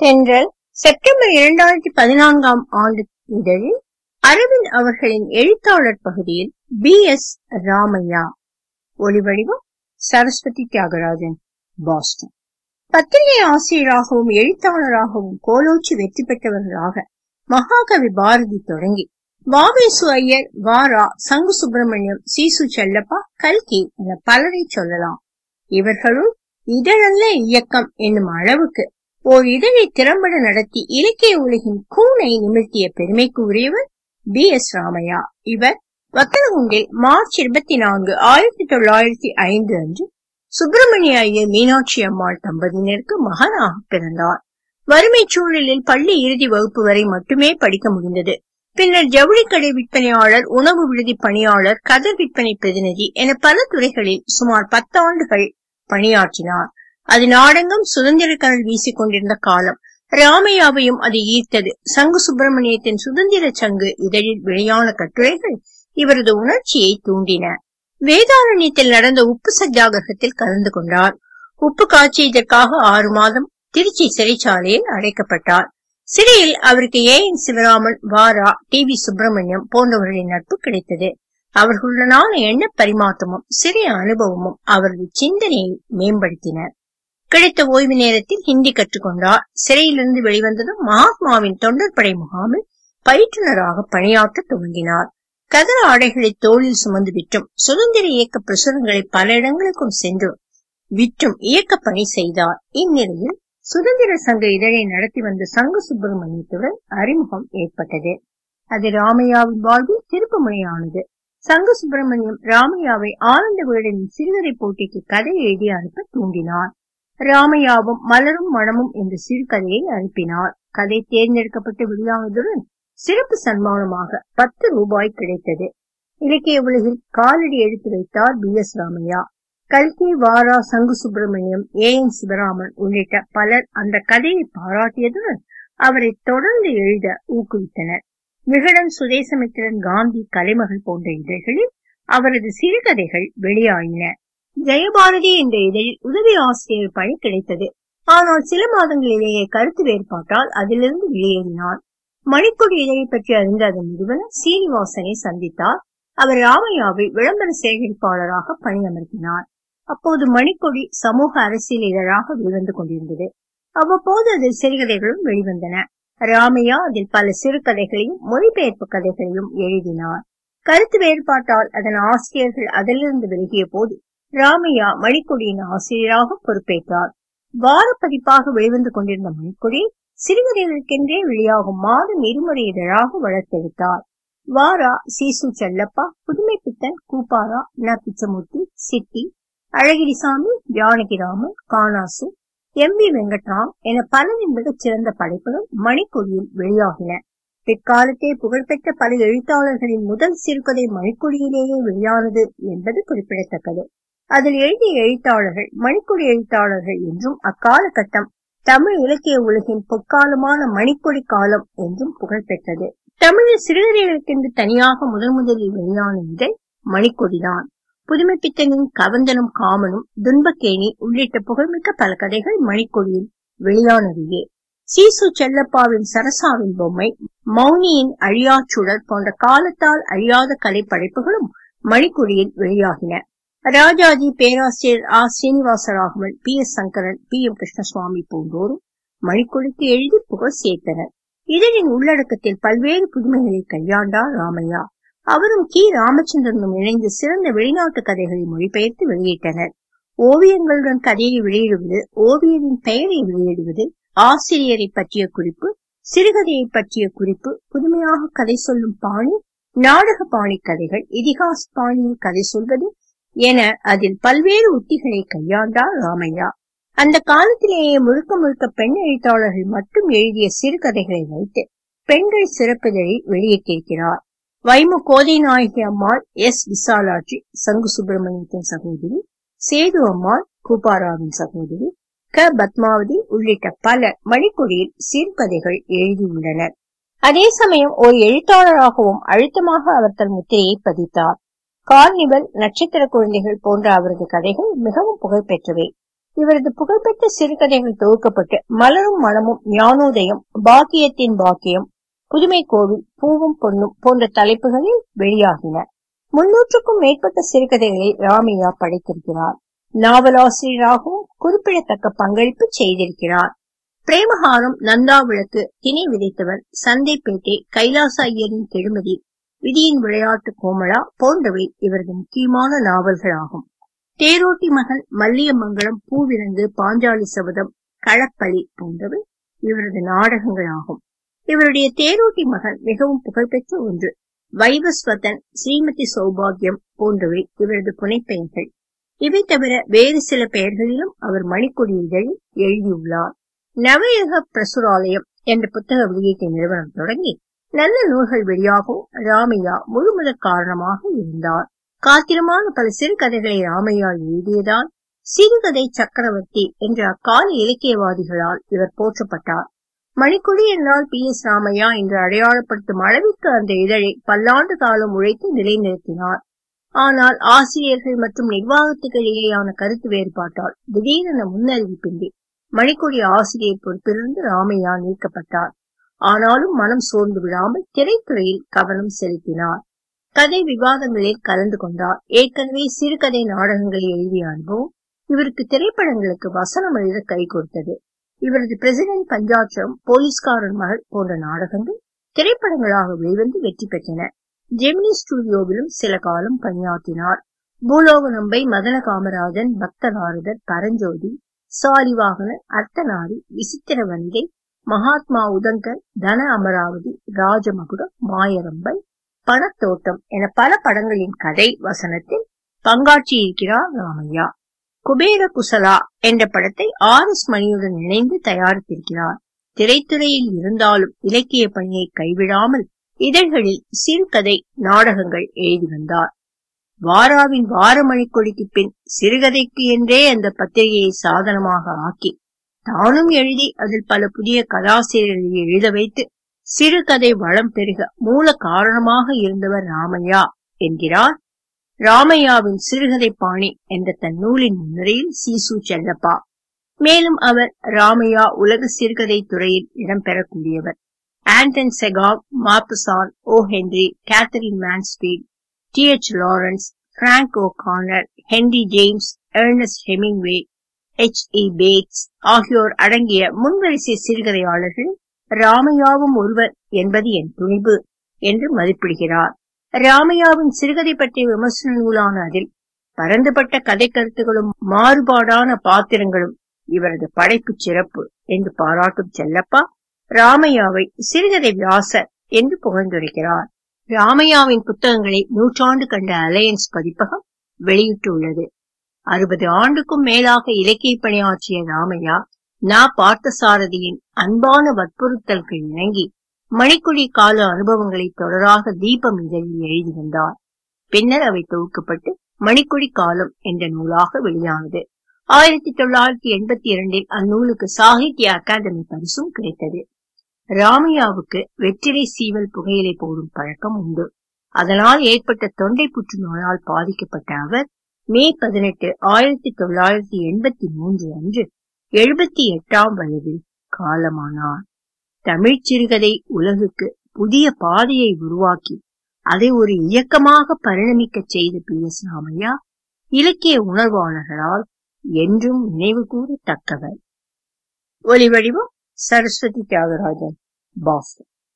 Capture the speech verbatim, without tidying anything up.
தென்றல் செப்டம்பர் இரண்டாயிரத்தி பதினான்காம் ஆண்டு இதழில் அரவிந்த் அவர்களின் எழுத்தாளர் பகுதியில் பி எஸ் ராமையா. ஒலிவடிவம் சரஸ்வதி தியாகராஜன், பாஸ்டன். பத்திரிகை ஆசிரியராகவும் எழுத்தாளராகவும் கோலோச்சி வெற்றி பெற்றவர்களாக மகாகவி பாரதி தொடங்கி வாவேசு ஐயர், வாரா, சங்கு சுப்பிரமணியம், சீசு செல்லப்பா, கல்கி என பலரை சொல்லலாம். இவர்களுள் இதழல்ல இயக்கம் என்னும் அளவுக்கு ஓர் இதழை திறம்பட நடத்தி இலக்கிய உலகின் கூனை நிமிர்த்திய பெருமைக்கு உரியவர் பி எஸ் ராமையா. இவர் வத்தலகுண்டில் மார்ச் இருபத்தி நான்கு ஆயிரத்தி தொள்ளாயிரத்தி ஐந்து அன்று சுப்பிரமணிய ஐயர் மீனாட்சி அம்மாள் தம்பதியினருக்கு மகனாக பிறந்தார். வறுமை சூழலில் பள்ளி இறுதி வகுப்பு வரை மட்டுமே படிக்க முடிந்தது. பின்னர் ஜவுளிக்கடை விற்பனையாளர், உணவு விடுதி பணியாளர், கதர் விற்பனை பிரதிநிதி என பல துறைகளில் சுமார் பத்தாண்டுகள் பணியாற்றினார். அது நாடெங்கும் சுதந்திர கனல் வீசிக் கொண்டிருந்த காலம். ராமையாவையும் அது ஈர்த்தது. சங்கு சுப்பிரமணியத்தின் சுதந்திர சங்கு இதழில் வெளியான கட்டுரைகள் இவரது உணர்ச்சியை தூண்டின. வேதாரண்யத்தில் நடந்த உப்பு சத்தியாகிரகத்தில் கலந்து கொண்டார். உப்பு காய்ச்சியதற்காக ஆறு மாதம் திருச்சி சிறைச்சாலையில் அடைக்கப்பட்டார். சிறையில் அவருக்கு ஏ என் சிவராமன், வாரா, டி வி சுப்பிரமணியம் போன்றவர்களின் நட்பு கிடைத்தது. அவர்களுடனான எண்ண பரிமாற்றமும் சிறை அனுபவமும் அவரது சிந்தனையை மேம்படுத்தின. கிடைத்த ஓய்வு நேரத்தில் ஹிந்தி கற்றுக்கொண்டார். சிறையிலிருந்து வெளிவந்ததும் மகாத்மாவின் தொண்டற்படை முகாமில் பயிற்றுனராக பணியாற்ற துவங்கினார். கதர ஆடைகளை தோளில் சுமந்து விற்றும், சுதந்திர இயக்க பிரசுரங்களை பல இடங்களுக்கும் சென்று விற்றும் இயக்க பணி செய்தார். இந்நிலையில் சுதந்திர சங்க இதழை நடத்தி வந்த சங்கு சுப்பிரமணியத்துடன் அறிமுகம் ஏற்பட்டது. அது ராமையாவின் வாழ்வில் திருப்பு முனையானது. சங்கு சுப்பிரமணியம் ராமையாவை ஆனந்த விகடனின் சிறுகதை போட்டிக்கு கதை எழுதி அனுப்ப தூண்டினார். ராமையாவும் மலரும் மனமும் என்ற சிறுகதையை அனுப்பினார். கதை தேர்ந்தெடுக்கப்பட்டு வெளியானதுடன் சிறப்பு சன்மானமாக பத்து ரூபாய் கிடைத்தது. இலக்கிய உலகில் காலடி எடுத்து வைத்தார் பி எஸ் ராமையா. கல்கி, வாரா, சங்கு சுப்பிரமணியம், ஏ என் சிவராமன் உள்ளிட்ட பலர் அந்த கதையை பாராட்டியதுடன் அவரை தொடர்ந்து எழுத ஊக்குவித்தனர். விகடன், சுதேசமித்திரன், காந்தி, கலைமகள் போன்ற இதழ்களில் அவரது சிறுகதைகள் வெளியாயின. ஜெயபாரதி என்ற இதழில் உதவி ஆசிரியர் பணி கிடைத்தது. ஆனால் சில மாதங்களிலேயே கருத்து வேறுபாட்டால் அதிலிருந்து வெளியேறினார். மணிக்கொடி இதழை பற்றி அறிந்த அதன் நிறுவனர் சீனிவாசனை சந்தித்தார். அவர் ராமையாவை விளம்பர சேகரிப்பாளராக பணியமர்த்தினார். அப்போது மணிக்கொடி சமூக அரசியல் இதழாக வெளிவந்து கொண்டிருந்தது. அவ்வப்போது அதில் சிறுகதைகளும் வெளிவந்தன. ராமையா அதில் பல சிறுகதைகளையும் மொழிபெயர்ப்பு கதைகளையும் எழுதினார். கருத்து வேறுபாட்டால் அதன் ஆசிரியர்கள் அதிலிருந்து விலகிய போது ராமையா மணிக்கொடியின் ஆசிரியராக பொறுப்பேற்றார். வார பதிப்பாக வெளிவந்து கொண்டிருந்த மணிக்கொடி சிறுகதைகளுக்கென்றே வெளியாகும் மாதம் இருமுறை இதழாக வளர்த்தெடுத்தார். வாரா, சீசு செல்லப்பா, புதுமை பித்தன், கூப்பாரா, ந பிச்சமூர்த்தி, சிட்டி, அழகிரிசாமி, ஜானகிராமன், காணாசு, எம் வி வெங்கட்ராம் என பலரின் மிகச் சிறந்த படைப்புகள் மணிக்கொடியில் வெளியாகின. பிற்காலத்தே புகழ்பெற்ற பல எழுத்தாளர்களின் முதல் சிறுகதை மணிக்கொடியிலேயே வெளியானது என்பது குறிப்பிடத்தக்கது. அதில் எழுதிய எழுத்தாளர்கள் மணிக்கொடி எழுத்தாளர்கள் என்றும், அக்காலகட்டம் தமிழ் இலக்கிய உலகின் பொற்காலமான மணிக்கொடி காலம் என்றும் புகழ்பெற்றது. தமிழில் சிறுகதைகளுக்கென்று தனியாக முதன் முதலில் வெளியான இதழ் மணிக்கொடிதான். புதுமை பித்தனின் கவந்தனும் காமனும், துன்பக்கேணி உள்ளிட்ட புகழ்மிக்க பல கதைகள் மணிக்கொடியில் வெளியானவையே. சீசு செல்லப்பாவின் சரசாவின் பொம்மை, மௌனியின் அழியா சுடர் போன்ற காலத்தால் அழியாத கலை படைப்புகளும் மணிக்கொடியில் வெளியாகின. ராஜாஜி, பேராசிரியர் A Srinivasaraghavan, P S Sankaran, P M Krishnaswamy போன்றோரும் மணிக்கொடிக்கு எழுதி புகழ் சேர்த்தனர். இதழின் உள்ளடக்கத்தில் பல்வேறு புதுமைகளை கையாண்டார் ராமையா. அவரும் கி ராமச்சந்திரனும் இணைந்து சிறந்த வெளிநாட்டு கதைகளை மொழிபெயர்த்து வெளியிட்டனர். ஓவியங்களுடன் கதையை வெளியிடுவது, ஓவியரின் பெயரை வெளியிடுவது, ஆசிரியரை பற்றிய குறிப்பு, சிறுகதையை பற்றிய குறிப்பு, புதுமையாக கதை சொல்லும் பாணி, நாடக பாணி கதைகள், இதிகாச பாணியில் கதை சொல்வது என அதில் பல்வேறு உத்திகளை கையாண்டார் ராமையா. அந்த காலத்திலேயே முழுக்க முழுக்க பெண் எழுத்தாளர்கள் மட்டும் எழுதிய சிறுகதைகளை வைத்து பெண்கள் சிறப்பிதழில் வெளியிட்டிருக்கிறார். வைமு கோதை நாயகி அம்மாள், எஸ் விசாலாட்சி, சங்கு சுப்பிரமணியத்தின் சகோதரி, சேது அம்மாள், கூப்பாராவின் சகோதரி, க பத்மாவதி உள்ளிட்ட பலர் மணிக்கொடியில் சிறுகதைகள் எழுதியுள்ளனர். அதே சமயம் ஒரு எழுத்தாளராகவும் அழுத்தமாக அவர் தன் முத்திரையை பதித்தார். கார்னிவல், நட்சத்திர குழந்தைகள் போன்ற அவரது கதைகள் மிகவும் புகழ்பெற்றவை. இவரது புகழ்பெற்ற சிறுகதைகள் தொகுக்கப்பட்டு மலரும் மனமும், ஞானோதயம், பாக்கியத்தின் பாக்கியம், புதுமை கோவில், பூவும் பொன்னும் போன்ற தலைப்புகளில் வெளியாகின. முன்னூற்றுக்கும் மேற்பட்ட சிறுகதைகளை ராமையா படைத்திருக்கிறார். நாவலாசிரியராகவும் குறிப்பிடத்தக்க பங்களிப்பு செய்திருக்கிறார். பிரேமஹாரம், நந்தா விளக்கு, திணை விதைத்தவர், சந்தைப்பேட்டை, கைலாச ஐயரின் கெடுமதி, விதியின் விளையாட்டு கோமளா போன்றவை இவரது முக்கியமான நாவல்களாகும். தேரோட்டி மகன், மல்லியமங்கலம், பூவிலங்கு, பாஞ்சாலி சபதம், களப்பலி போன்றவை இவரது நாடகங்களாகும். இவருடைய தேரோட்டி மகன் மிகவும் புகழ்பெற்ற ஒன்று. வைவஸ்வதன், ஸ்ரீமதி சௌபாகியம் போன்றவை இவரது புனைப்பெயர்கள். இவை தவிர வேறு சில பெயர்களிலும் அவர் மணிக்கொடி இதழில் எழுதியுள்ளார். நவயுக பிரசுராலயம் என்ற புத்தக வெளியீட்டு நிறுவனம் தொடங்கி நல்ல நூல்கள் வெளியாகவும் ராமையா முழுமுதற் காரணமாக இருந்தார். காத்திரமான பல சிறுகதைகளை ராமையா எழுதியதால் சிறுகதை சக்கரவர்த்தி என்ற அக்கால இலக்கியவாதிகளால் இவர் போற்றப்பட்டார். மணிக்கொடி என்றால் பி எஸ் ராமையா என்று அடையாளப்படுத்தும் அளவிற்கு அந்த இதழை பல்லாண்டு காலம் உழைத்து நிலைநிறுத்தினார். ஆனால் ஆசிரியர்கள் மற்றும் நிர்வாகத்துக்கு இடையேயான கருத்து வேறுபாட்டால் திடீரென முன்னறிவிப்பின்றி மணிக்கொடி ஆசிரியர் பொறுப்பிலிருந்து ராமையா நீக்கப்பட்டார். ஆனாலும் மனம் சோர்ந்து விடாமல் திரைத்துறையில் கவனம் செலுத்தினார். கதை விவாதங்களில் கலந்து கொண்டார். ஏற்கனவே சிறுகதை நாடகங்களை எழுதிய அனுபவம் இவருக்கு திரைப்படங்களுக்கு வசனம் எழுத கை கொடுத்தது. இவரது பிரசிடென்ட் பஞ்சாட்சரம், போலீஸ்காரன் மகள் போன்ற நாடகங்கள் திரைப்படங்களாக வெளிவந்து வெற்றி பெற்றன. ஜெமினி ஸ்டுடியோவிலும் சில காலம் பணியாற்றினார். பூலோக நம்பை, மதன காமராஜன், பக்த நாரதர், பரஞ்சோதி, சாலிவாகன, அர்த்தநாரி, விசித்திர வனிதை, மகாத்மா உதங்கர், தன அமராவதி, ராஜமகுடம், மாயரம்பை, பணத்தோட்டம் என பல படங்களின் கதை வசனத்தில் பங்காற்றியிருக்கிறார் ராமையா. குபேர குசலா என்ற படத்தை ஆர் எஸ் மணியுடன் இணைந்து தயாரித்திருக்கிறார். திரைத்துறையில் இருந்தாலும் இலக்கிய பணியை கைவிடாமல் இதழ்களில் சிறுகதை நாடகங்கள் எழுதி வந்தார். வாராவின் வார மணிக்கொடிக்கு பின் சிறுகதைக்கு என்றே அந்த பத்திரிகையை சாதனமாக ஆக்கி தானும் எழுதி அதில் பல புதிய கதாசிரியர்களை எழுத வைத்து சிறுகதை வளம் பெருக மூல காரணமாக இருந்தவர் ராமையா என்கிறார் ராமையாவின் சிறுகதை பாணி என்ற தன் நூலின் முன்னுரையில் சீசு செல்லப்பா. மேலும் அவர் ராமையா உலக சிறுகதை துறையில் இடம்பெறக்கூடியவர். Anton Chekhov, Maupassant, O Henry, Katherine Mansfield, D H Lawrence, Frank O Connor, Henry James, Ernest Hemingway, H E Bates ஆகியோர் அடங்கிய முன்வரிசை சிறுகதையாளர்கள் ராமையாவும் ஒருவர் என்பது என் துணிவு என்று மதிப்பிடுகிறார். ராமையாவின் சிறுகதை பற்றிய விமர்சன நூலான அதில் பரந்துபட்ட கதை கருத்துகளும் மாறுபாடான பாத்திரங்களும் இவரது படைப்பு சிறப்பு என்று பாராட்டும் செல்லப்பா ராமையாவை சிறுகதை வியாசர் என்று புகழ்ந்துரைக்கிறார். ராமையாவின் புத்தகங்களை நூற்றாண்டு கண்ட அலையன்ஸ் பதிப்பகம் வெளியிட்டுள்ளது. அறுபது ஆண்டுக்கும் மேலாக இலக்கிய பணியாற்றிய ராமையா நா பார்த்தசாரதியின் அன்பான வற்புறுத்தல்கள் இணங்கி மணிக்கொடி கால அனுபவங்களை தொடராக தீபம் இதழில் எழுதி வந்தார். பின்னர் அவை தொகுக்கப்பட்டு மணிக்கொடி காலம் என்ற நூலாக வெளியானது. ஆயிரத்தி தொள்ளாயிரத்தி எண்பத்தி இரண்டில் அந்நூலுக்கு சாகித்ய அகாதமி பரிசும் கிடைத்தது. ராமையாவுக்கு வெற்றிலை சீவல் புகையிலை போடும் பழக்கம் உண்டு. அதனால் ஏற்பட்ட தொண்டை புற்று நோயால் பாதிக்கப்பட்ட அவர் மே பதினெட்டு ஆயிரத்தி தொள்ளாயிரத்தி எண்பத்தி மூன்று அன்று எழுபத்தி எட்டாம் வயதில் காலமானார். தமிழ் சிறுகதை உலகுக்கு புதிய பாதையை உருவாக்கி அதை ஒரு இயக்கமாக பரிணமிக்க செய்த பி எஸ் ராமையா இலக்கிய உணர்வாளர்களால் என்றும் நினைவு கூறத்தக்கவர். ஒலிவடிவம் சரஸ்வதி தியாகராஜன், பாஸ்டன்.